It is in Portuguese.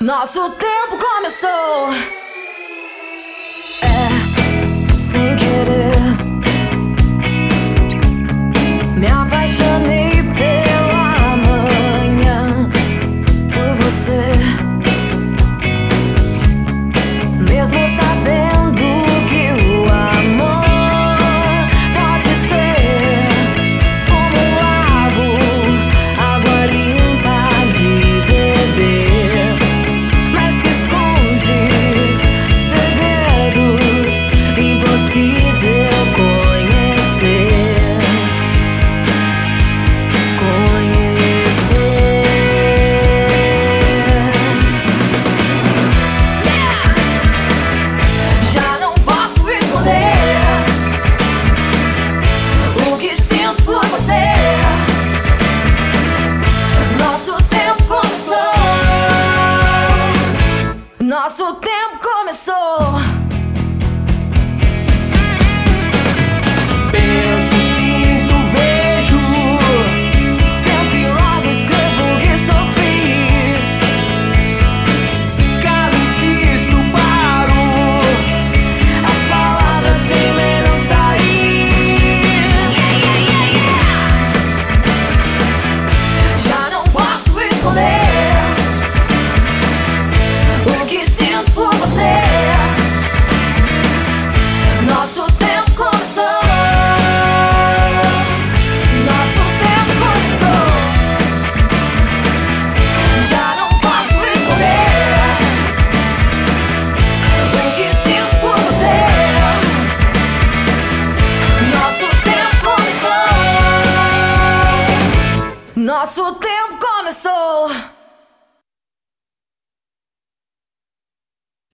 Nosso tempo começou. Sem querer, me apaixonei pela manhã, por você, mesmo sabendo que o amor pode ser como um lago, água limpa de beber, mas que esconde segredos impossível conhecer. Já não posso esconder o que sinto por você. Nosso tempo começou. Nosso tempo começou. Penso, sinto, vejo, Sento e logo escrevo o que sofri. calo, insisto, paro. As palavras temem não sair. Já não posso esconder o que sinto por você. Nosso tempo começou. Nosso tempo começou. Já não posso esconder o que sinto por você. Nosso tempo começou. Nosso tempo